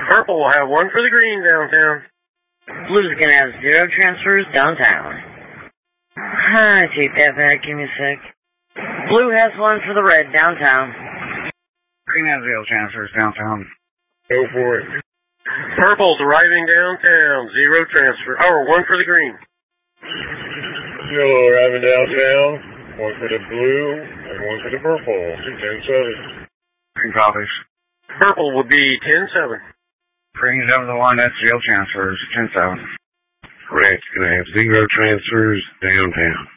Purple will have 1 for the green downtown. Blue's gonna have 0 transfers downtown. I take that back, give me a sec. Blue has 1 for the red downtown. Green has 0 transfers downtown. Go for it. Purple's arriving downtown, 0 transfer. 1 for the green. Yellow arriving downtown, 1 for the blue, and 1 for the purple. 10-7. Green copies. Purple would be 10-7. Green's over the line, that's 0 transfers, 10-7. Red's gonna have 0 transfers downtown.